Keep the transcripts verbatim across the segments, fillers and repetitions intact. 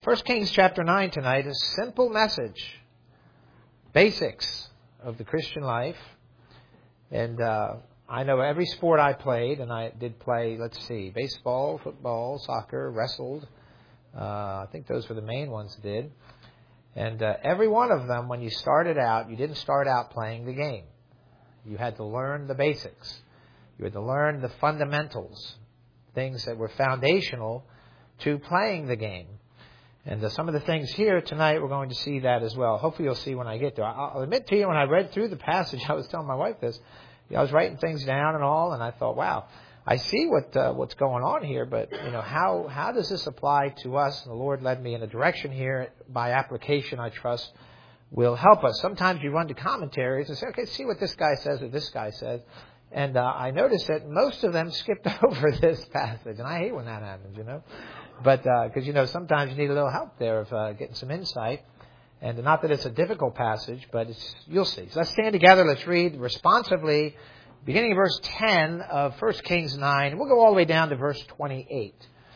First Kings chapter nine tonight is a simple message. Basics of the Christian life. And uh, I know every sport I played, and I did play, let's see, baseball, football, soccer, wrestled. Uh, I think those were the main ones I did. And uh, every one of them, when you started out, you didn't start out playing the game. You had to learn the basics. You had to learn the fundamentals, things that were foundational to playing the game. And uh, some of the things here tonight, we're going to see that as well. Hopefully you'll see when I get there. I'll admit to you, when I read through the passage, I was telling my wife this. You know, I was writing things down and all, and I thought, wow, I see what uh, what's going on here, but you know, how how does this apply to us? And the Lord led me in a direction here. By application, I trust, will help us. Sometimes you run to commentaries and say, okay, see what this guy says or this guy says. And uh, I noticed that most of them skipped over this passage, and I hate when that happens, you know. But because, uh, you know, sometimes you need a little help there of uh, getting some insight. And not that it's a difficult passage, but it's, you'll see. So let's stand together. Let's read responsively, beginning of verse ten of First Kings nine. We'll go all the way down to verse twenty-eight.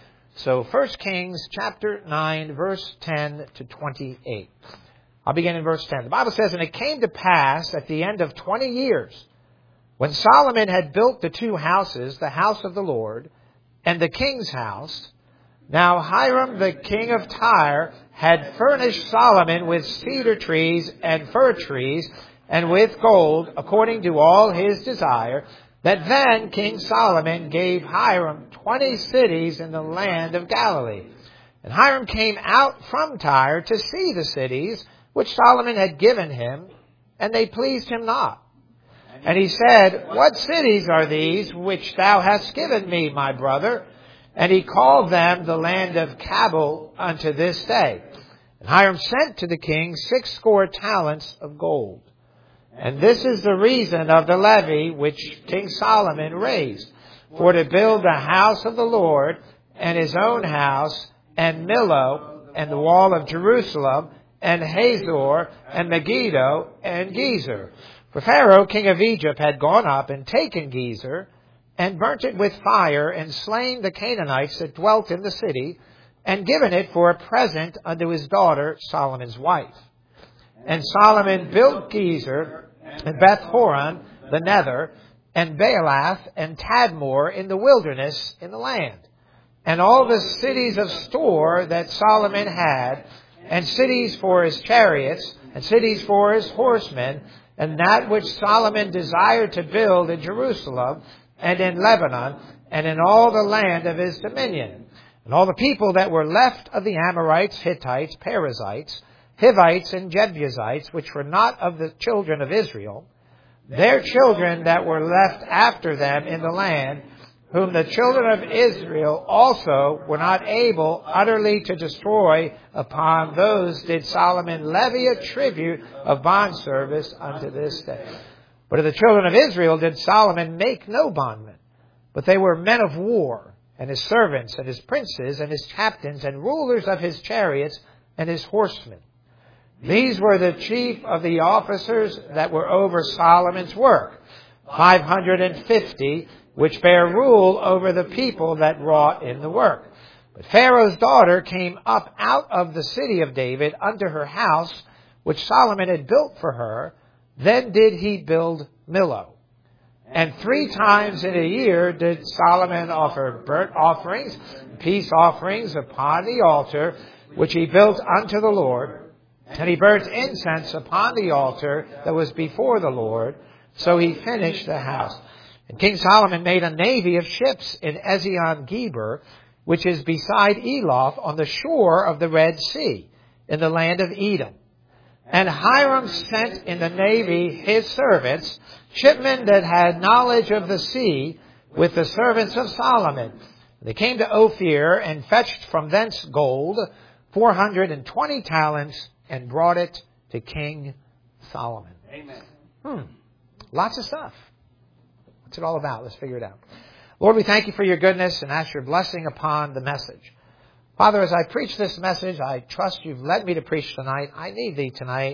So First Kings chapter nine, verse ten to twenty-eight. I'll begin in verse ten. The Bible says, "And it came to pass at the end of twenty years, when Solomon had built the two houses, the house of the Lord and the king's house, now Hiram the king of Tyre had furnished Solomon with cedar trees and fir trees and with gold, according to all his desire, that then King Solomon gave Hiram twenty cities in the land of Galilee. And Hiram came out from Tyre to see the cities which Solomon had given him, and they pleased him not. And he said, What cities are these which thou hast given me, my brother? And he called them the land of Cabul unto this day. And Hiram sent to the king six score talents of gold. And this is the reason of the levy which King Solomon raised, for to build the house of the Lord, and his own house, and Millo, and the wall of Jerusalem, and Hazor, and Megiddo, and Gezer. For Pharaoh, king of Egypt, had gone up and taken Gezer, and burnt it with fire, and slain the Canaanites that dwelt in the city, and given it for a present unto his daughter, Solomon's wife. And Solomon built Gezer, and Beth-horon, the nether, and Baalath, and Tadmor in the wilderness in the land. And all the cities of store that Solomon had, and cities for his chariots, and cities for his horsemen, and that which Solomon desired to build in Jerusalem, and in Lebanon, and in all the land of his dominion. And all the people that were left of the Amorites, Hittites, Perizzites, Hivites, and Jebusites, which were not of the children of Israel, their children that were left after them in the land, whom the children of Israel also were not able utterly to destroy, upon those did Solomon levy a tribute of bondservice unto this day. But of the children of Israel did Solomon make no bondmen, but they were men of war, and his servants, and his princes, and his captains, and rulers of his chariots, and his horsemen. These were the chief of the officers that were over Solomon's work, five hundred and fifty, which bare rule over the people that wrought in the work. But Pharaoh's daughter came up out of the city of David unto her house, which Solomon had built for her. Then did he build Millo. And three times in a year did Solomon offer burnt offerings, peace offerings upon the altar, which he built unto the Lord. And he burnt incense upon the altar that was before the Lord. So he finished the house. And King Solomon made a navy of ships in Ezion-Geber, which is beside Eloth, on the shore of the Red Sea, in the land of Edom. And Hiram sent in the navy his servants, shipmen that had knowledge of the sea, with the servants of Solomon. They came to Ophir and fetched from thence gold, four hundred and twenty talents, and brought it to King Solomon. Amen. Hmm. Lots of stuff. What's it all about? Let's figure it out. Lord, we thank you for your goodness and ask your blessing upon the message. Father, as I preach this message, I trust you've led me to preach tonight. I need thee tonight.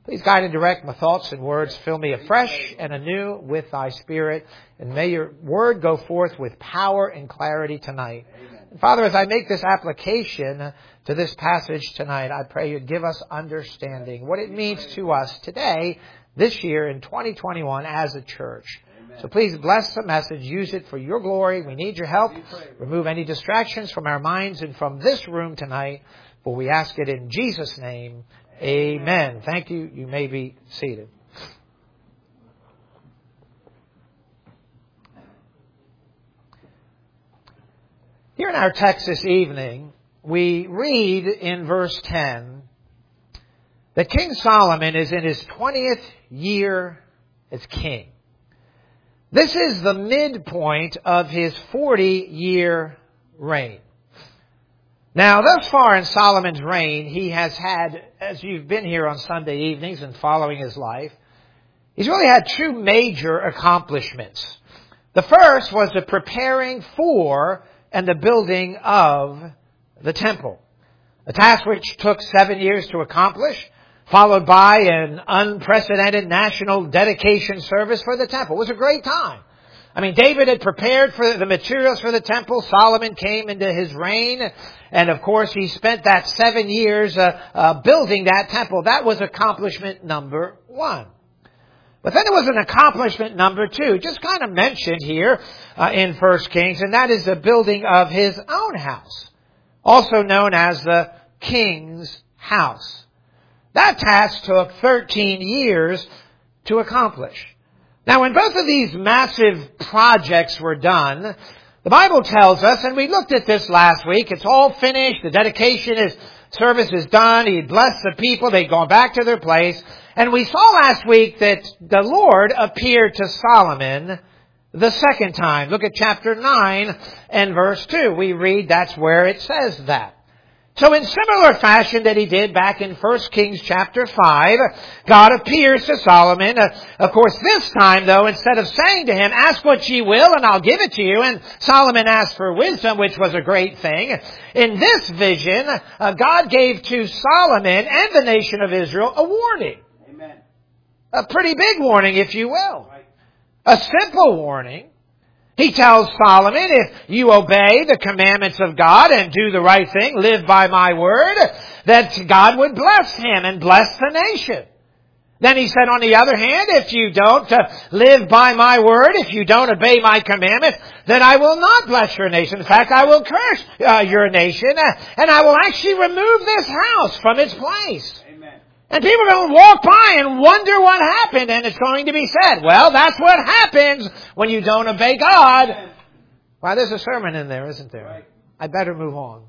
Please guide and direct my thoughts and words. Fill me afresh and anew with thy Spirit. And may your word go forth with power and clarity tonight. And Father, as I make this application to this passage tonight, I pray you'd give us understanding, what it means to us today, this year in twenty twenty-one as a church. So please bless the message. Use it for your glory. We need your help. Remove any distractions from our minds and from this room tonight. For we ask it in Jesus' name. Amen. Thank you. You may be seated. Here in our text this evening, we read in verse ten that King Solomon is in his twentieth year as king. This is the midpoint of his forty-year reign. Now, thus far in Solomon's reign, he has had, as you've been here on Sunday evenings and following his life, he's really had two major accomplishments. The first was the preparing for and the building of the temple, a task which took seven years to accomplish, followed by an unprecedented national dedication service for the temple. It was a great time. I mean, David had prepared for the materials for the temple. Solomon came into his reign. And of course, he spent that seven years uh, uh, building that temple. That was accomplishment number one. But then there was an accomplishment number two, just kind of mentioned here uh, in First Kings, and that is the building of his own house, also known as the king's house. That task took thirteen years to accomplish. Now, when both of these massive projects were done, the Bible tells us, and we looked at this last week, it's all finished, the dedication is, service is done, he blessed the people, they'd gone back to their place, and we saw last week that the Lord appeared to Solomon the second time. Look at chapter nine and verse two. We read that's where it says that. So in similar fashion that he did back in First Kings chapter five, God appears to Solomon. Uh, of course, this time, though, instead of saying to him, ask what ye will and I'll give it to you, and Solomon asked for wisdom, which was a great thing. In this vision, uh, God gave to Solomon and the nation of Israel a warning. Amen. A pretty big warning, if you will. Right. A simple warning. He tells Solomon, if you obey the commandments of God and do the right thing, live by my word, that God would bless him and bless the nation. Then he said, on the other hand, if you don't uh, live by my word, if you don't obey my commandments, then I will not bless your nation. In fact, I will curse uh, your nation, uh, and I will actually remove this house from its place. And people are going to walk by and wonder what happened, and it's going to be said, well, that's what happens when you don't obey God. Amen. Well, there's a sermon in there, isn't there? Right. I better move on.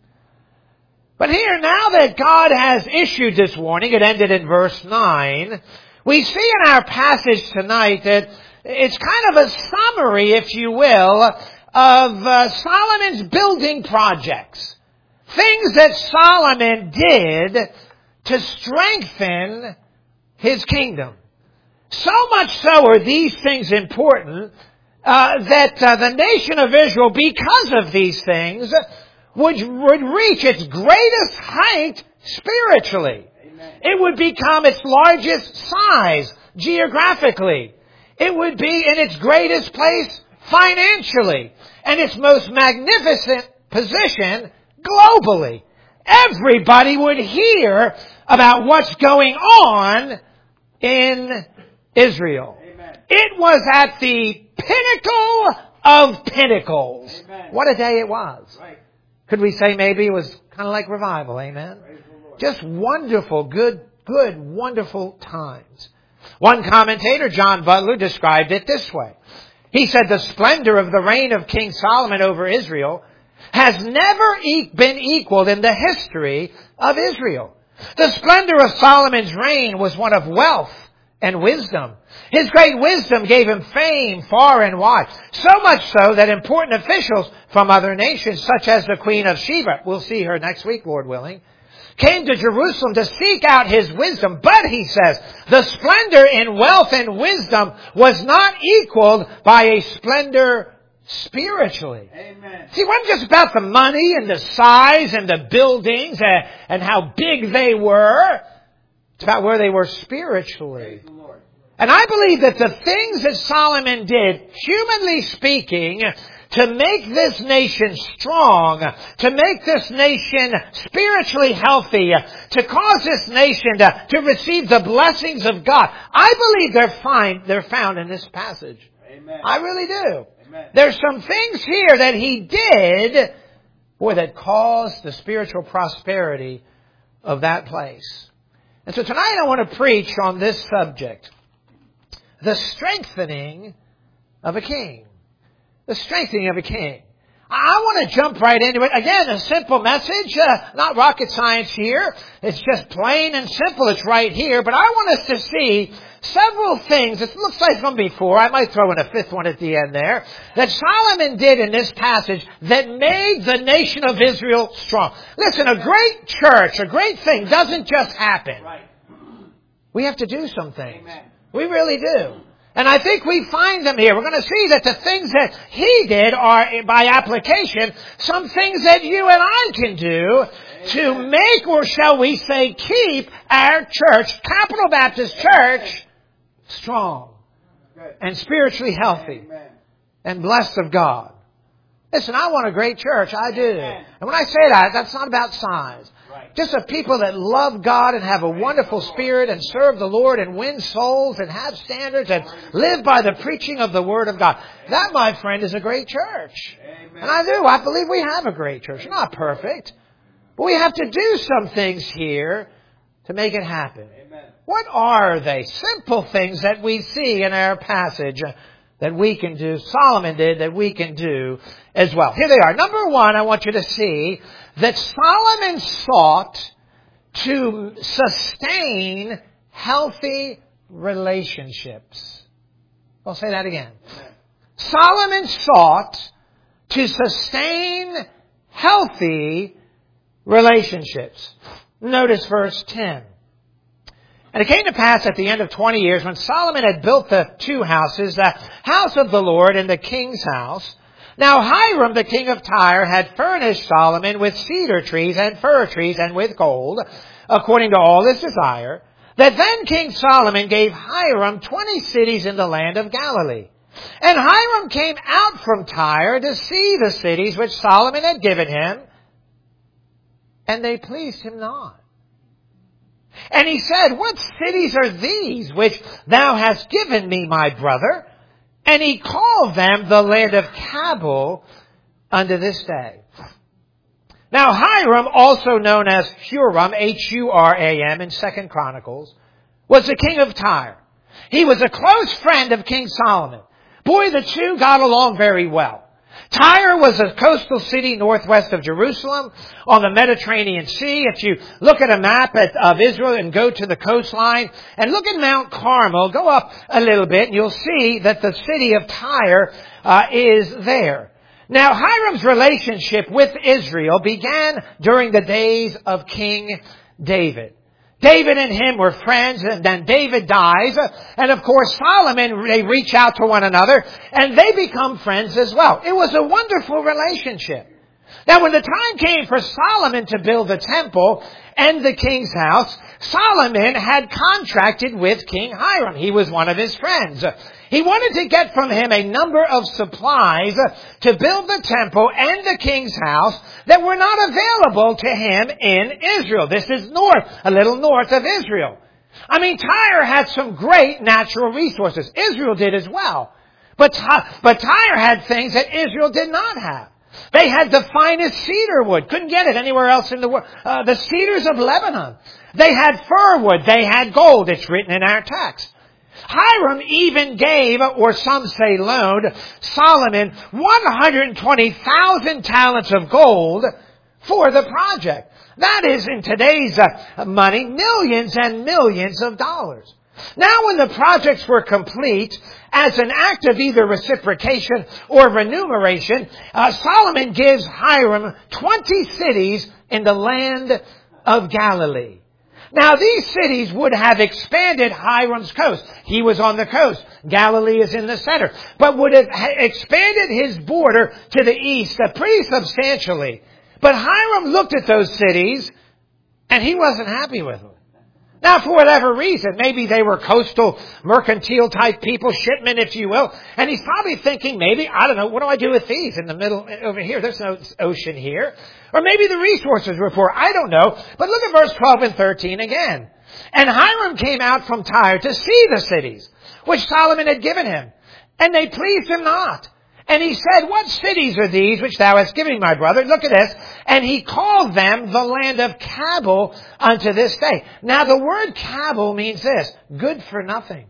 But here, now that God has issued this warning, it ended in verse nine, we see in our passage tonight that it's kind of a summary, if you will, of uh, Solomon's building projects. Things that Solomon did to strengthen his kingdom. So much so are these things important uh, that uh, the nation of Israel, because of these things, would, would reach its greatest height spiritually. Amen. It would become its largest size geographically. It would be in its greatest place financially. And its most magnificent position globally. Everybody would hear about what's going on in Israel. Amen. It was at the pinnacle of pinnacles. Amen. What a day it was. Right. Could we say maybe it was kind of like revival? Amen. Just wonderful, good, good, wonderful times. One commentator, John Butler, described it this way. He said the splendor of the reign of King Solomon over Israel has never e- been equaled in the history of Israel. The splendor of Solomon's reign was one of wealth and wisdom. His great wisdom gave him fame far and wide, so much so that important officials from other nations, such as the Queen of Sheba, we'll see her next week, Lord willing, came to Jerusalem to seek out his wisdom. But, he says, the splendor in wealth and wisdom was not equaled by a splendor spiritually. Amen. See, it wasn't just about the money and the size and the buildings and, and how big they were. It's about where they were spiritually. And I believe that the things that Solomon did, humanly speaking, to make this nation strong, to make this nation spiritually healthy, to cause this nation to, to receive the blessings of God, I believe they're find, they're found in this passage. Amen. I really do. Amen. There's some things here that he did, boy, that caused the spiritual prosperity of that place. And so tonight I want to preach on this subject. The strengthening of a king. The strengthening of a king. I want to jump right into it. Again, a simple message, uh, not rocket science here. It's just plain and simple. It's right here. But I want us to see several things. It looks like it's going to be four. I might throw in a fifth one at the end there. That Solomon did in this passage that made the nation of Israel strong. Listen, a great church, a great thing doesn't just happen. Right. We have to do some things. Amen. We really do. And I think we find them here. We're going to see that the things that he did are, by application, some things that you and I can do to make, or shall we say, keep our church, Capital Baptist Church, strong and spiritually healthy and blessed of God. Listen, I want a great church. I do. And when I say that, that's not about size. Just a people that love God and have a wonderful spirit and serve the Lord and win souls and have standards and live by the preaching of the Word of God. That, my friend, is a great church. And I do. I believe we have a great church. We're not perfect. But we have to do some things here to make it happen. What are they? Simple things that we see in our passage that we can do, Solomon did, that we can do as well. Here they are. Number one, I want you to see that Solomon sought to sustain healthy relationships. I'll say that again. Solomon sought to sustain healthy relationships. Notice verse ten. And it came to pass at the end of twenty years, when Solomon had built the two houses, the house of the Lord and the king's house. Now Hiram, the king of Tyre, had furnished Solomon with cedar trees and fir trees and with gold, according to all his desire. That then King Solomon gave Hiram twenty cities in the land of Galilee. And Hiram came out from Tyre to see the cities which Solomon had given him, and they pleased him not. And he said, what cities are these which thou hast given me, my brother? And he called them the land of Cabul unto this day. Now Hiram, also known as Huram, H U R A M in Second Chronicles, was the king of Tyre. He was a close friend of King Solomon. Boy, the two got along very well. Tyre was a coastal city northwest of Jerusalem on the Mediterranean Sea. If you look at a map at, of Israel and go to the coastline and look at Mount Carmel, go up a little bit and you'll see that the city of Tyre uh, is there. Now Hiram's relationship with Israel began during the days of King David. David and him were friends, and then David dies, and of course Solomon, they reach out to one another, and they become friends as well. It was a wonderful relationship. Now when the time came for Solomon to build the temple and the king's house, Solomon had contracted with King Hiram. He was one of his friends. He wanted to get from him a number of supplies to build the temple and the king's house that were not available to him in Israel. This is north, a little north of Israel. I mean, Tyre had some great natural resources. Israel did as well. But, but Tyre had things that Israel did not have. They had the finest cedar wood. Couldn't get it anywhere else in the world. Uh, the cedars of Lebanon. They had fir wood. They had gold. It's written in our text. Hiram even gave, or some say loaned, Solomon one hundred twenty thousand talents of gold for the project. That is, in today's uh, money, millions and millions of dollars. Now when the projects were complete, as an act of either reciprocation or remuneration, uh, Solomon gives Hiram twenty cities in the land of Galilee. Now these cities would have expanded Hiram's coast. He was on the coast. Galilee is in the center. But would have expanded his border to the east uh, pretty substantially. But Hiram looked at those cities and he wasn't happy with them. Now, for whatever reason, maybe they were coastal, mercantile type people, shipmen, if you will. And he's probably thinking, maybe, I don't know, what do I do with these in the middle, over here? There's no ocean here. Or maybe the resources were poor. I don't know. But look at verse twelve and thirteen again. And Hiram came out from Tyre to see the cities, which Solomon had given him. And they pleased him not. And he said, what cities are these which thou hast given me, my brother? Look at this. And he called them the land of Cabul unto this day. Now the word Cabul means this, good for nothing.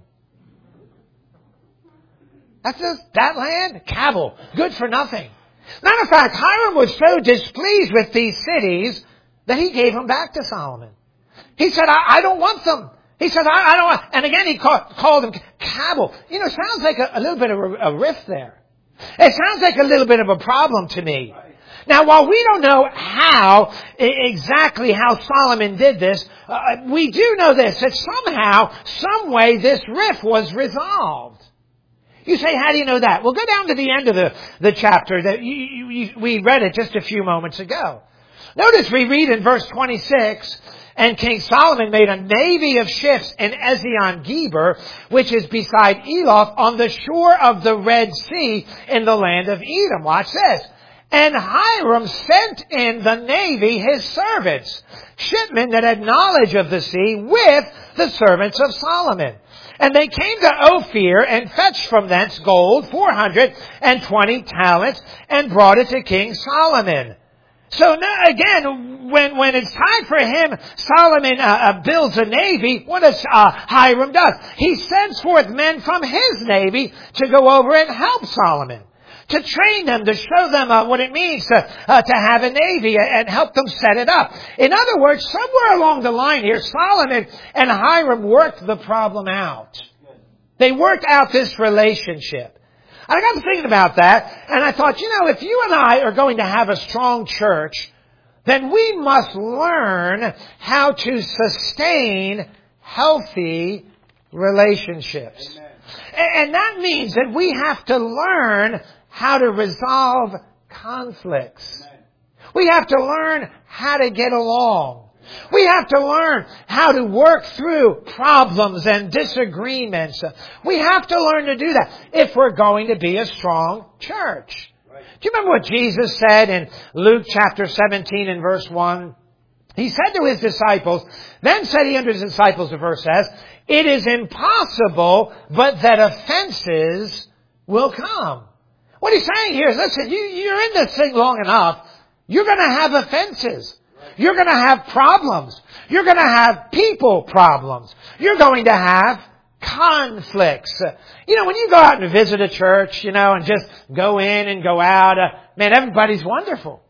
That's just, that land, Cabul, good for nothing. Matter of fact, Hiram was so displeased with these cities that he gave them back to Solomon. He said, I, I don't want them. He said, I, I don't want, and again he called, called them Cabul. You know, it sounds like a, a little bit of a, a rift there. It sounds like a little bit of a problem to me. Now, while we don't know how, exactly how Solomon did this, uh, we do know this, that somehow, some way, this rift was resolved. You say, how do you know that? Well, go down to the end of the, the chapter. That you, you, you, we read it just a few moments ago. Notice we read in verse twenty-six, and King Solomon made a navy of ships in Ezion-Geber, which is beside Eloth, on the shore of the Red Sea in the land of Edom. Watch this. And Hiram sent in the navy his servants, shipmen that had knowledge of the sea, with the servants of Solomon. And they came to Ophir and fetched from thence gold, four hundred and twenty talents, and brought it to King Solomon. So now, again, when, when it's time for him, Solomon uh, uh, builds a navy, what does uh, Hiram does? He sends forth men from his navy to go over and help Solomon, to train them, to show them uh, what it means to, uh, to have a navy and help them set it up. In other words, somewhere along the line here, Solomon and Hiram worked the problem out. They worked out this relationship. I got to thinking about that, and I thought, you know, if you and I are going to have a strong church, then we must learn how to sustain healthy relationships. Amen. And that means that we have to learn how to resolve conflicts. Amen. We have to learn how to get along. We have to learn how to work through problems and disagreements. We have to learn to do that if we're going to be a strong church. Right. Do you remember what Jesus said in Luke chapter seventeen and verse one? He said to his disciples, then said he unto his disciples, the verse says, it is impossible but that offenses will come. What he's saying here is, listen, you, you're in this thing long enough, you're going to have offenses. You're going to have problems. You're going to have people problems. You're going to have conflicts. You know, when you go out and visit a church, you know, and just go in and go out, uh, man, everybody's wonderful.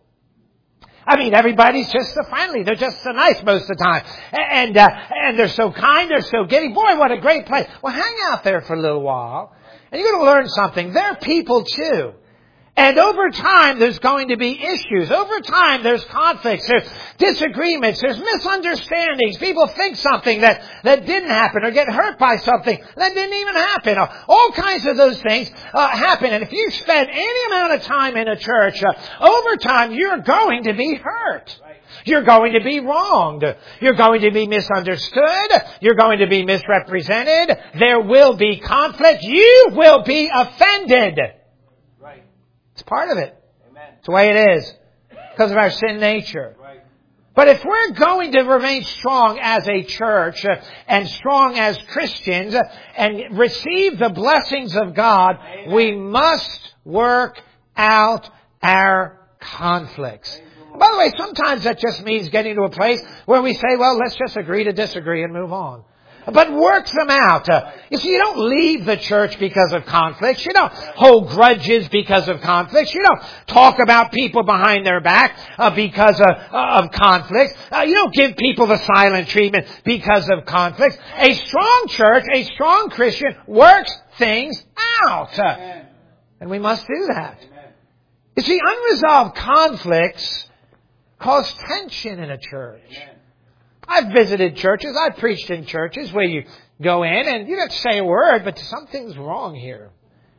I mean, everybody's just so friendly. They're just so nice most of the time. And, uh, and they're so kind. They're so giving. Boy, what a great place. Well, hang out there for a little while. And you're going to learn something. They're people too. And over time, there's going to be issues. Over time, there's conflicts, there's disagreements, there's misunderstandings. People think something that, that didn't happen or get hurt by something that didn't even happen. All kinds of those things uh, happen. And if you spend any amount of time in a church, uh, over time, you're going to be hurt. You're going to be wronged. You're going to be misunderstood. You're going to be misrepresented. There will be conflict. You will be offended. It's part of it. Amen. It's the way it is. Because of our sin nature. Right. But if we're going to remain strong as a church uh, and strong as Christians uh, and receive the blessings of God, amen, we must work out our conflicts. By the way, sometimes that just means getting to a place where we say, well, let's just agree to disagree and move on. But work them out. Uh, you see, you don't leave the church because of conflicts. You don't hold grudges because of conflicts. You don't talk about people behind their back uh, because of, uh, of conflicts. Uh, you don't give people the silent treatment because of conflicts. A strong church, a strong Christian works things out. Uh, and we must do that. You see, unresolved conflicts cause tension in a church. I've visited churches, I've preached in churches where you go in and you don't say a word, but something's wrong here.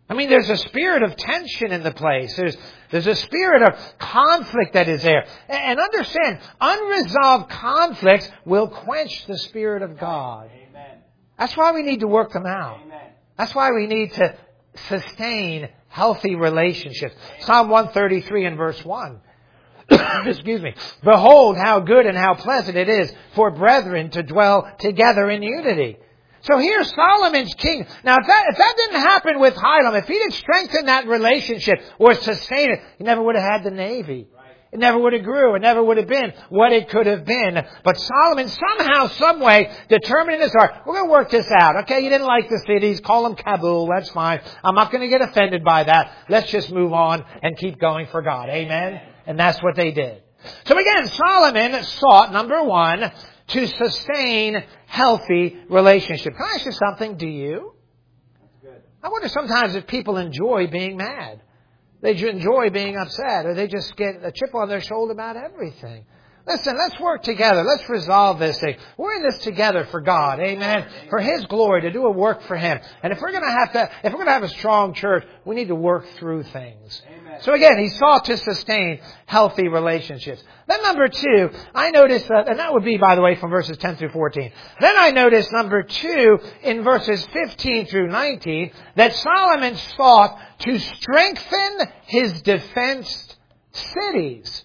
I mean, there's a spirit of tension in the place. There's, there's a spirit of conflict that is there. And understand, unresolved conflicts will quench the Spirit of God. Amen. That's why we need to work them out. Amen. That's why we need to sustain healthy relationships. Psalm one thirty-three and verse one. Excuse me. Behold how good and how pleasant it is for brethren to dwell together in unity. So here's Solomon's king. Now, if that, if that didn't happen with Hiram, if he didn't strengthen that relationship or sustain it, he never would have had the Navy. Right. It never would have grew. It never would have been what it could have been. But Solomon somehow, some way, determined in his heart, we're going to work this out. Okay, you didn't like the cities. Call them Kabul. That's fine. I'm not going to get offended by that. Let's just move on and keep going for God. Amen? And that's what they did. So again, Solomon sought, number one, to sustain healthy relationship. Can I ask you something? Do you? That's good. I wonder sometimes if people enjoy being mad. They enjoy being upset, or they just get a chip on their shoulder about everything. Listen, let's work together. Let's resolve this thing. We're in this together for God. Amen. For His glory, to do a work for Him. And if we're going to have to, if we're going to have a strong church, we need to work through things. Amen. So again, he sought to sustain healthy relationships. Then number two, I noticed, uh, and that would be, by the way, from verses ten through fourteen. Then I noticed number two, in verses fifteen through nineteen, that Solomon sought to strengthen his defensed cities.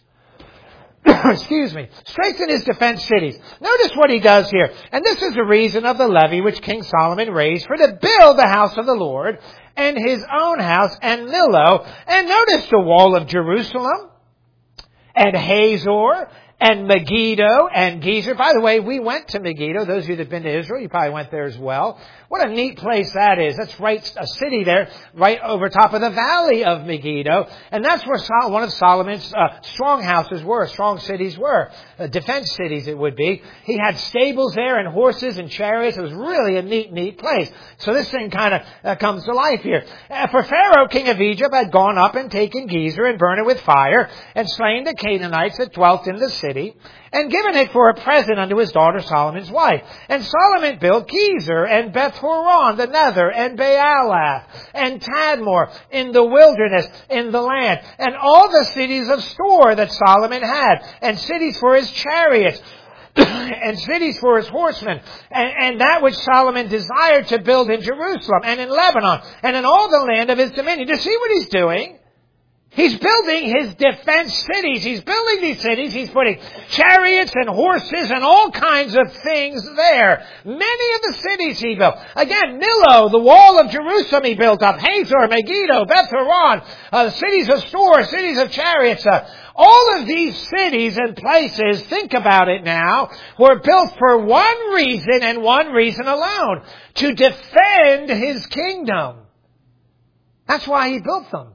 Excuse me. Strengthen his defense cities. Notice what he does here. And this is the reason of the levy which King Solomon raised for to build the house of the Lord and his own house and Millo. And notice the wall of Jerusalem and Hazor and Megiddo and Gezer. By the way, we went to Megiddo. Those of you that have been to Israel, you probably went there as well. What a neat place that is. That's right, a city there, right over top of the valley of Megiddo. And that's where Sol- one of Solomon's uh, strong houses were, strong cities were. Uh, defense cities it would be. He had stables there and horses and chariots. It was really a neat, neat place. So this thing kind of uh, comes to life here. Uh, for Pharaoh, king of Egypt, had gone up and taken Gezer and burned it with fire and slain the Canaanites that dwelt in the city, and given it for a present unto his daughter Solomon's wife. And Solomon built Gezer and Beth Horon, the nether, and Baalath, and Tadmor in the wilderness in the land, and all the cities of store that Solomon had, and cities for his chariots, and cities for his horsemen, and, and that which Solomon desired to build in Jerusalem, and in Lebanon, and in all the land of his dominion. Do you see what he's doing? He's building his defense cities. He's building these cities. He's putting chariots and horses and all kinds of things there. Many of the cities he built. Again, Millo, the wall of Jerusalem he built up. Hazor, Megiddo, Beth Horon, uh, cities of store, cities of chariots. Uh, all of these cities and places, think about it now, were built for one reason and one reason alone. To defend his kingdom. That's why he built them.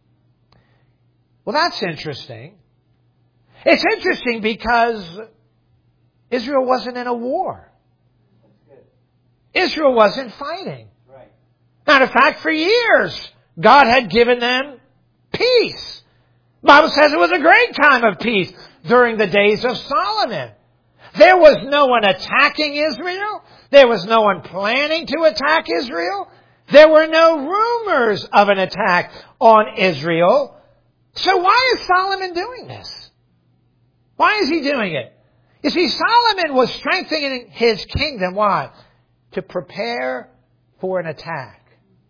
Well, that's interesting. It's interesting because Israel wasn't in a war. Israel wasn't fighting. Right. Matter of fact, for years, God had given them peace. The Bible says it was a great time of peace during the days of Solomon. There was no one attacking Israel. There was no one planning to attack Israel. There were no rumors of an attack on Israel. So why is Solomon doing this? Why is he doing it? You see, Solomon was strengthening his kingdom. Why? To prepare for an attack.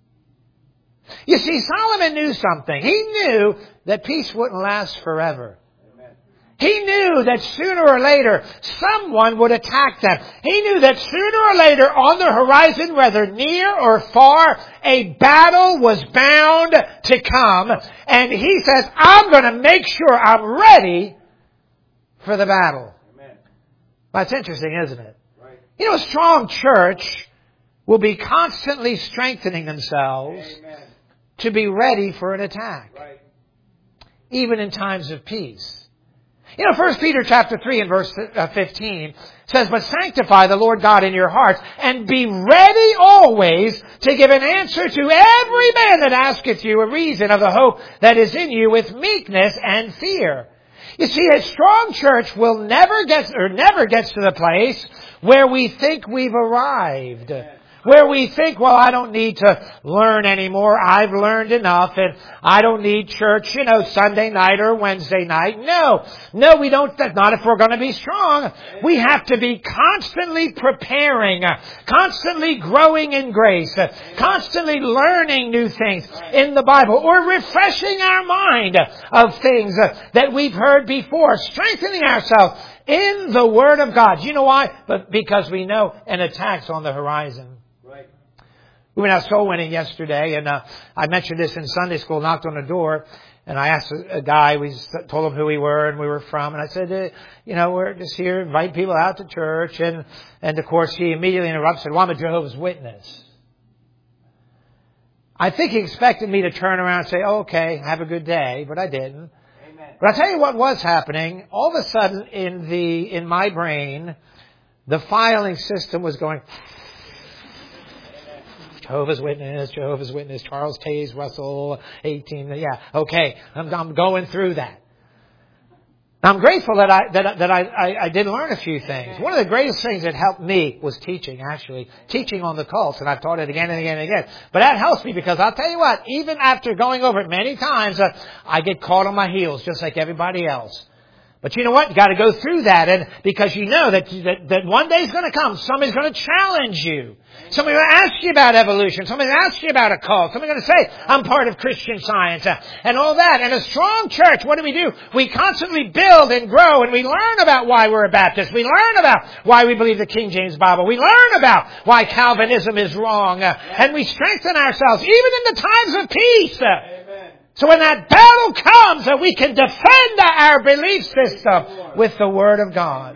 You see, Solomon knew something. He knew that peace wouldn't last forever. He knew that sooner or later someone would attack them. He knew that sooner or later on the horizon, whether near or far, a battle was bound to come. And he says, I'm going to make sure I'm ready for the battle. Amen. That's interesting, isn't it? Right. You know, a strong church will be constantly strengthening themselves Amen. To be ready for an attack. Right. Even in times of peace. You know, First Peter chapter three and verse fifteen says, but sanctify the Lord God in your hearts, and be ready always to give an answer to every man that asketh you a reason of the hope that is in you with meekness and fear. You see, a strong church will never get, or never gets to the place where we think we've arrived. Where we think, well, I don't need to learn anymore. I've learned enough and I don't need church, you know, Sunday night or Wednesday night. No, no, we don't. Not if we're going to be strong. We have to be constantly preparing, constantly growing in grace, constantly learning new things in the Bible, or refreshing our mind of things that we've heard before, strengthening ourselves in the Word of God. You know why? But because we know an attack's on the horizon. We went out soul winning yesterday, and uh, I mentioned this in Sunday school, knocked on the door, and I asked a, a guy, we told him who we were and we were from, and I said, uh, you know, we're just here, invite people out to church, and, and of course he immediately interrupts and said, well, I'm a Jehovah's Witness. I think he expected me to turn around and say, oh, okay, have a good day, but I didn't. Amen. But I'll tell you what was happening. All of a sudden in the, in my brain, the filing system was going, Jehovah's Witness, Jehovah's Witness, Charles Taze Russell, eighteen, yeah, okay, I'm, I'm going through that. Now, I'm grateful that I, that, that I, I, I did learn a few things. One of the greatest things that helped me was teaching, actually, teaching on the cults, and I've taught it again and again and again. But that helps me because I'll tell you what, even after going over it many times, uh, I get caught on my heels just like everybody else. But you know what? You got to go through that, and because you know that that, that one day is going to come. Somebody's going to challenge you. Somebody's going to ask you about evolution. Somebody's going to ask you about a cult. Somebody's going to say, "I'm part of Christian Science," uh, and all that. And a strong church, what do we do? We constantly build and grow, and we learn about why we're a Baptist. We learn about why we believe the King James Bible. We learn about why Calvinism is wrong, uh, and we strengthen ourselves, even in the times of peace. Uh, So when that battle comes, that we can defend our belief system with the Word of God.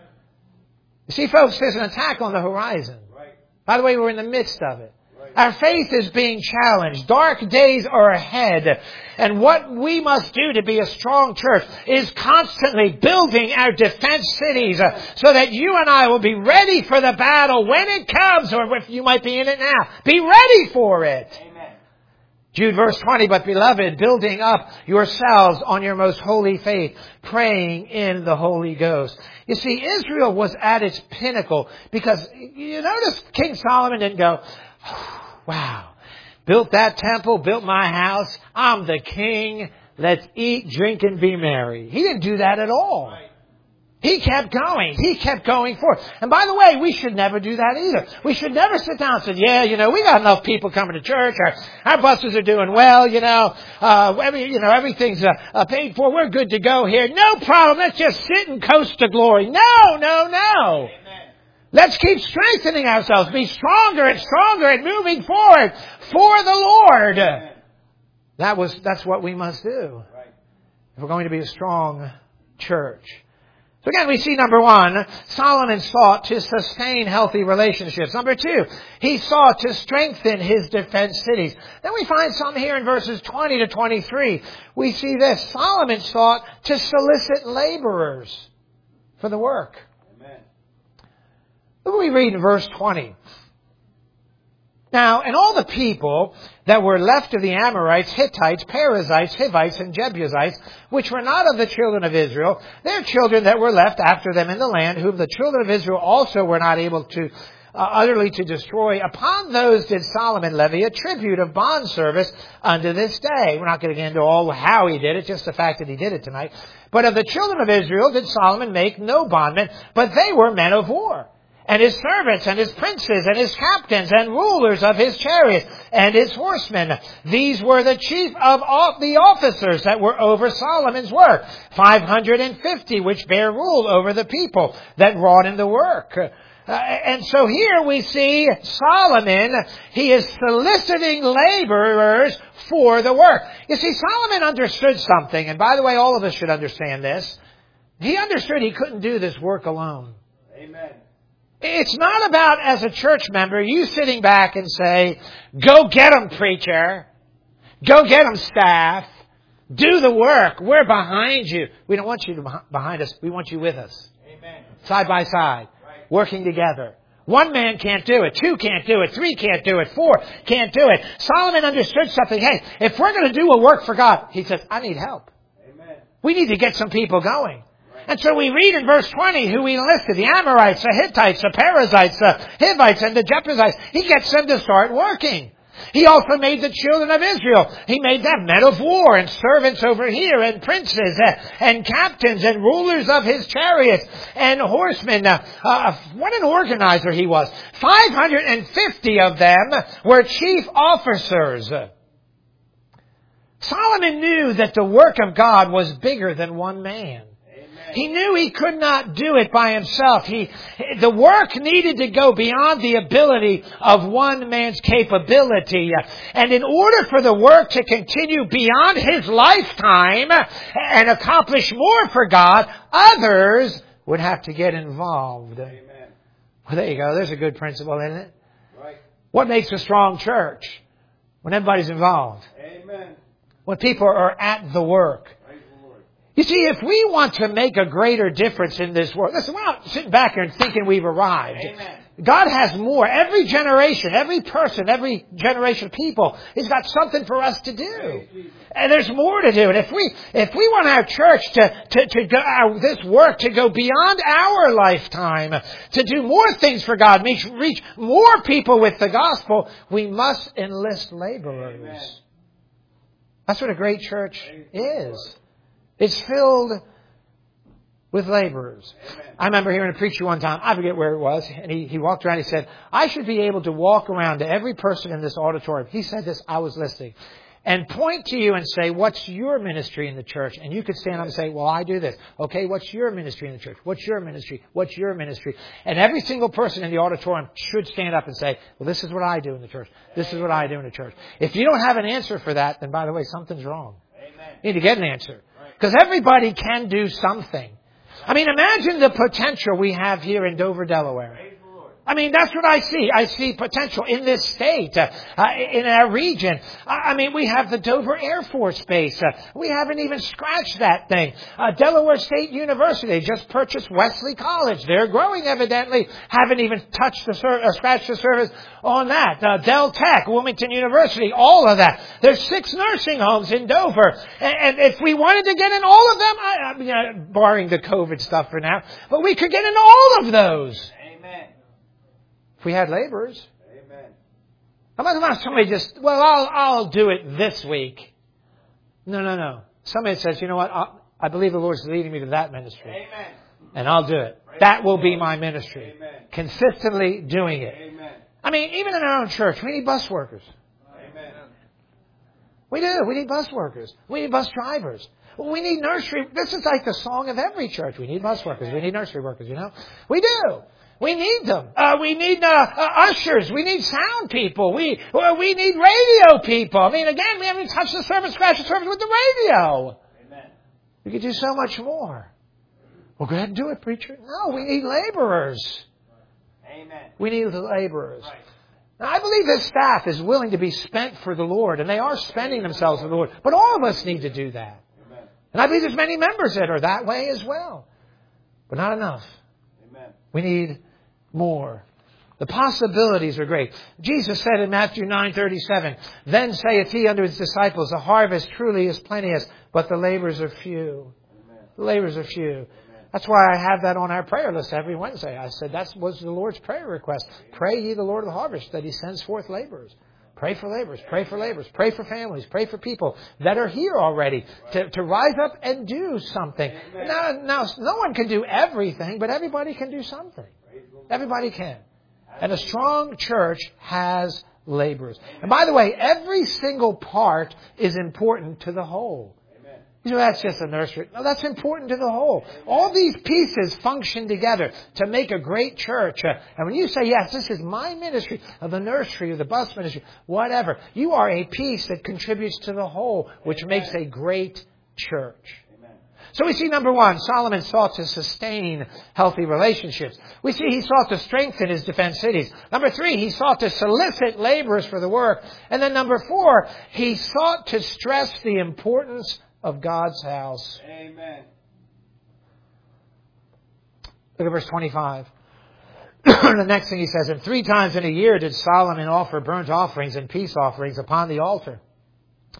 You see, folks, there's an attack on the horizon. By the way, we're in the midst of it. Our faith is being challenged. Dark days are ahead. And what we must do to be a strong church is constantly building our defense cities uh, so that you and I will be ready for the battle when it comes, or if you might be in it now. Be ready for it. Jude verse twenty, but beloved, building up yourselves on your most holy faith, praying in the Holy Ghost. You see, Israel was at its pinnacle because you notice King Solomon didn't go, wow, built that temple, built my house, I'm the king, let's eat, drink, and be merry. He didn't do that at all. He kept going. He kept going forth. And by the way, we should never do that either. We should never sit down and say, yeah, you know, we got enough people coming to church. Our, our buses are doing well, you know. Uh, every, you know, everything's uh, uh, paid for. We're good to go here. No problem. Let's just sit and coast to glory. No, no, no. Amen. Let's keep strengthening ourselves. Be stronger and stronger and moving forward for the Lord. Amen. That was, that's what we must do. Right. If we're going to be a strong church. So again, we see number one, Solomon sought to sustain healthy relationships. Number two, he sought to strengthen his defense cities. Then we find some here in verses twenty to twenty-three. We see this. Solomon sought to solicit laborers for the work. Amen. Look what we read in verse twenty. Now, and all the people that were left of the Amorites, Hittites, Perizzites, Hivites, and Jebusites, which were not of the children of Israel, their children that were left after them in the land, whom the children of Israel also were not able to uh, utterly to destroy, upon those did Solomon levy a tribute of bond service unto this day. We're not going to get into all how he did it, just the fact that he did it tonight. But of the children of Israel did Solomon make no bondmen, but they were men of war. And his servants, and his princes, and his captains, and rulers of his chariots, and his horsemen. These were the chief of all the officers that were over Solomon's work. Five hundred and fifty, which bear rule over the people that wrought in the work. Uh, and so here we see Solomon, he is soliciting laborers for the work. You see, Solomon understood something, and by the way, all of us should understand this. He understood he couldn't do this work alone. Amen. It's not about, as a church member, you sitting back and say, go get them, preacher. Go get them, staff. Do the work. We're behind you. We don't want you to behind us. We want you with us. Amen. Side by side. Right. Working together. One man can't do it. Two can't do it. Three can't do it. Four can't do it. Solomon understood something. Hey, if we're going to do a work for God, he says, I need help. Amen. We need to get some people going. And so we read in verse twenty who he enlisted, the Amorites, the Hittites, the Perizzites, the Hivites, and the Jebusites. He gets them to start working. He also made the children of Israel. He made them men of war and servants over here and princes and captains and rulers of his chariots and horsemen. Uh, uh, what an organizer he was. five hundred fifty of them were chief officers. Solomon knew that the work of God was bigger than one man. He knew he could not do it by himself. He, the work needed to go beyond the ability of one man's capability. And in order for the work to continue beyond his lifetime and accomplish more for God, others would have to get involved. Amen. Well, there you go. There's a good principle, isn't it? Right. What makes a strong church? When everybody's involved. Amen. When people are at the work. You see, if we want to make a greater difference in this world, listen, we're not sitting back here and thinking we've arrived. Amen. God has more. Every generation, every person, every generation of people has got something for us to do. And there's more to do. And if we, if we want our church to, to, to go, our, this work to go beyond our lifetime, to do more things for God, reach, reach more people with the gospel, we must enlist laborers. Amen. That's what a great church is. It's filled with laborers. Amen. I remember hearing a preacher one time, I forget where it was, and he, he walked around, he said, I should be able to walk around to every person in this auditorium. He said this, I was listening. And point to you and say, what's your ministry in the church? And you could stand up and say, well, I do this. Okay, what's your ministry in the church? What's your ministry? What's your ministry? And every single person in the auditorium should stand up and say, well, this is what I do in the church. This is what I do in the church. If you don't have an answer for that, then by the way, something's wrong. Amen. You need to get an answer. Because everybody can do something. I mean, imagine the potential we have here in Dover, Delaware. I mean, that's what I see. I see potential in this state, uh, uh, in our region. I, I mean, we have the Dover Air Force Base. Uh, we haven't even scratched that thing. Uh, Delaware State University just purchased Wesley College. They're growing, evidently. Haven't even touched the sur- uh, scratched the surface on that. Uh, Del Tech, Wilmington University, all of that. There's six nursing homes in Dover. And, and if we wanted to get in all of them, I, I mean, uh, barring the COVID stuff for now, but we could get in all of those. If we had laborers. Amen. How about somebody just, well, I'll, I'll do it this week. No, no, no. Somebody says, you know what, I'll, I believe the Lord's leading me to that ministry. Amen. And I'll do it. Praise that will be my ministry. Amen. Consistently doing it. Amen. I mean, even in our own church, we need bus workers. Amen. We do. We need bus workers. We need bus drivers. We need nursery. This is like the song of every church. We need bus workers. We need nursery workers, you know. We do. We need them. Uh, we need uh, uh, ushers. We need sound people. We uh, we need radio people. I mean, again, we haven't touched the service, scratched the service with the radio. Amen. We could do so much more. Well, go ahead and do it, preacher. No, we need laborers. Amen. We need the laborers. Right. Now, I believe this staff is willing to be spent for the Lord, and they are spending themselves for the Lord. But all of us need to do that. Amen. And I believe there's many members that are that way as well. But not enough. Amen. We need more. The possibilities are great. Jesus said in Matthew nine thirty-seven, then saith he unto his disciples, the harvest truly is plenteous, but the laborers are few. Amen. The laborers are few. Amen. That's why I have that on our prayer list every Wednesday. I said that was the Lord's prayer request. Pray ye the Lord of the harvest that he sends forth laborers. Pray for laborers. Pray for laborers. Pray for families. Pray for people that are here already to, to rise up and do something. Now, now, no one can do everything, but everybody can do something. Everybody can. And a strong church has laborers. And by the way, every single part is important to the whole. You know, that's just a nursery. No, that's important to the whole. All these pieces function together to make a great church. Uh, and when you say, yes, this is my ministry, of the nursery, or the bus ministry, whatever, you are a piece that contributes to the whole, which makes a great church. So we see, number one, Solomon sought to sustain healthy relationships. We see he sought to strengthen his defense cities. Number three, he sought to solicit laborers for the work. And then number four, he sought to stress the importance of God's house. Amen. Look at verse twenty-five. The next thing he says, and three times in a year did Solomon offer burnt offerings and peace offerings upon the altar,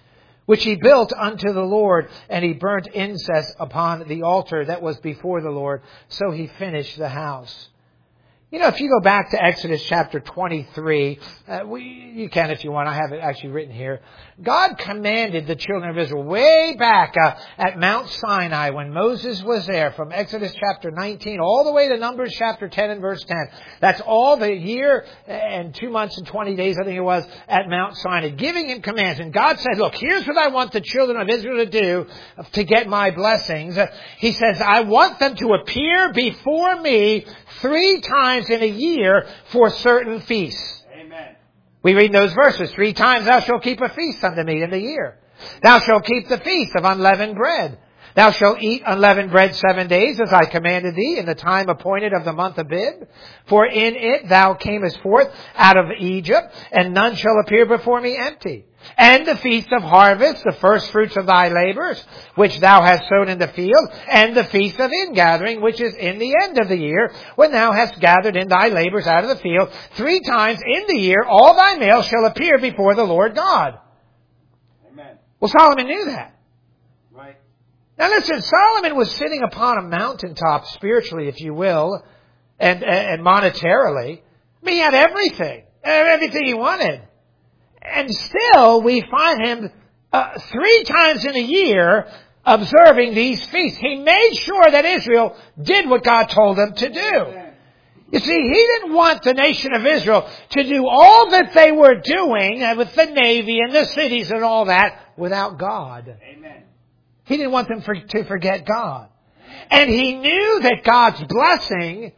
which he built unto the Lord, and he burnt incense upon the altar that was before the Lord. So he finished the house. You know, if you go back to Exodus chapter twenty-three, uh, we, you can if you want. I have it actually written here. God commanded the children of Israel way back uh, at Mount Sinai when Moses was there, from Exodus chapter nineteen all the way to Numbers chapter ten and verse ten. That's all the year and two months and twenty days, I think it was, at Mount Sinai, giving him commands. And God said, look, here's what I want the children of Israel to do to get my blessings. He says, I want them to appear before me three times in a year for certain feasts. Amen. We read in those verses, three times thou shalt keep a feast unto me in the year. Thou shalt keep the feast of unleavened bread. Thou shalt eat unleavened bread seven days, as I commanded thee, in the time appointed of the month Abib. For in it thou camest forth out of Egypt, and none shall appear before me empty. And the feast of harvest, the first fruits of thy labors, which thou hast sown in the field, and the feast of ingathering, which is in the end of the year, when thou hast gathered in thy labors out of the field. Three times in the year all thy males shall appear before the Lord God. Amen. Well, Solomon knew that. Right. Now listen, Solomon was sitting upon a mountaintop, spiritually, if you will, and, and monetarily. I mean, he had everything, everything he wanted. And still, we find him uh, three times in a year observing these feasts. He made sure that Israel did what God told them to do. You see, he didn't want the nation of Israel to do all that they were doing with the navy and the cities and all that without God. Amen. He didn't want them for, to forget God. And he knew that God's blessing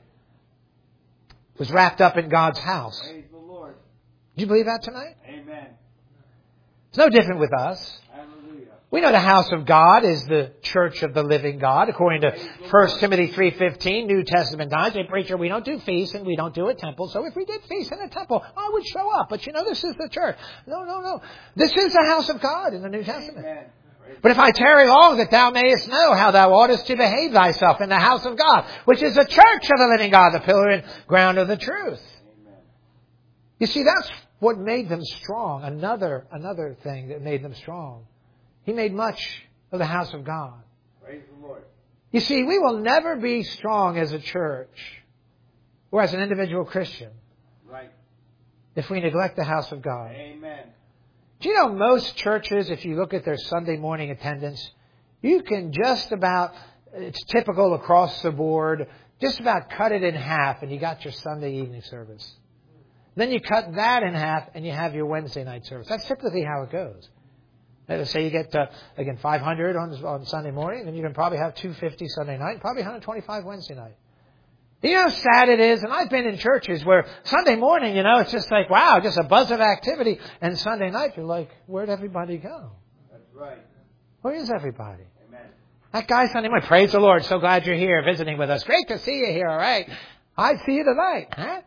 was wrapped up in God's house. Praise the Lord. Do you believe that tonight? Amen. It's no different with us. Hallelujah. We know the house of God is the church of the living God, according to First Timothy three fifteen, New Testament times. Hey, preacher, we don't do feasts and we don't do a temple. So if we did feasts in a temple, I would show up. But you know, this is the church. No, no, no. This is the house of God in the New Testament. Amen. But if I tarry long, that thou mayest know how thou oughtest to behave thyself in the house of God, which is the church of the living God, the pillar and ground of the truth. Amen. You see, that's what made them strong. Another, another thing that made them strong. He made much of the house of God. Praise the Lord. You see, we will never be strong as a church or as an individual Christian Right. if we neglect the house of God. Amen. Do you know most churches, if you look at their Sunday morning attendance, you can just about, it's typical across the board, just about cut it in half and you got your Sunday evening service. Then you cut that in half and you have your Wednesday night service. That's typically how it goes. Let's say you get, uh, again, five hundred on, on Sunday morning, then you can probably have two hundred fifty Sunday night, probably one hundred twenty-five Wednesday night. You know how sad it is? And I've been in churches where Sunday morning, you know, it's just like, wow, just a buzz of activity. And Sunday night, you're like, where'd everybody go? That's right. Where is everybody? Amen. That guy Sunday morning, praise the Lord, so glad you're here visiting with us. Great to see you here, all right. I see you tonight, huh?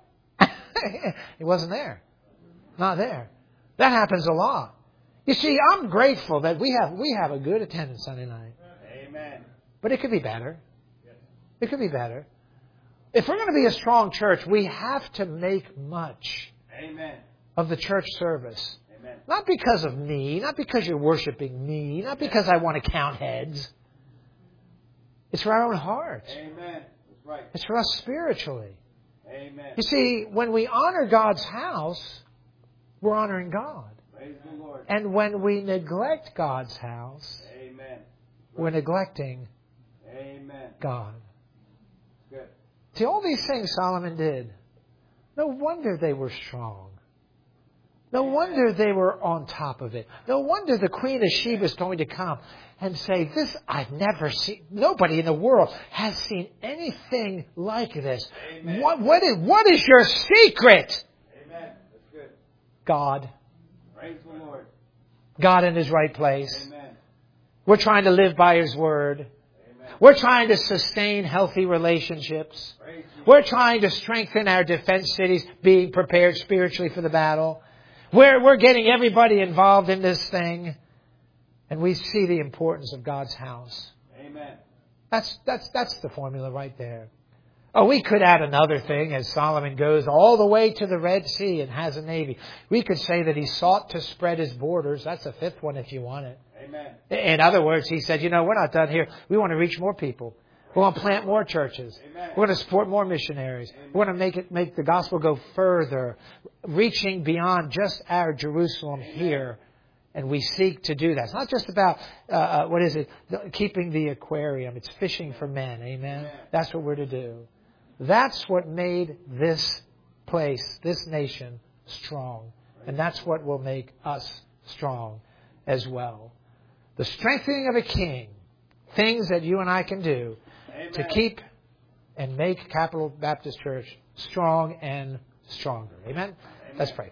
He wasn't there. Not there. That happens a lot. You see, I'm grateful that we have we have a good attendance Sunday night. Amen. But it could be better. It could be better. If we're going to be a strong church, we have to make much Amen. of the church service. Amen. Not because of me, not because you're worshiping me, not because I want to count heads. It's for our own hearts. Amen. That's right. It's for us spiritually. Amen. You see, when we honor God's house, we're honoring God. Praise the Lord. And when we neglect God's house, Amen. we're neglecting Amen. God. Good. See, all these things Solomon did. No wonder they were strong. No wonder they were on top of it. No wonder the Queen of Sheba is going to come and say, this I've never seen. Nobody in the world has seen anything like this. Amen. What, what, is, what is your secret? Amen. That's good. God. Praise the Lord. God in His right place. Amen. We're trying to live by His Word. Amen. We're trying to sustain healthy relationships. Praise you. We're trying to strengthen our defense cities, being prepared spiritually for the battle. We're, we're getting everybody involved in this thing. And we see the importance of God's house. Amen. That's, that's, that's the formula right there. Oh, we could add another thing as Solomon goes all the way to the Red Sea and has a navy. We could say that he sought to spread his borders. That's a fifth one if you want it. Amen. In other words, he said, you know, we're not done here. We want to reach more people. We want to plant more churches. Amen. We want to support more missionaries. Amen. We want to make it, make the gospel go further, reaching beyond just our Jerusalem Amen. here. And we seek to do that. It's not just about, uh, what is it, keeping the aquarium. It's fishing for men. Amen? Amen. That's what we're to do. That's what made this place, this nation, strong. And that's what will make us strong as well. The strengthening of a king, things that you and I can do Amen. to keep and make Capital Baptist Church strong and stronger. Amen? Amen. Let's pray.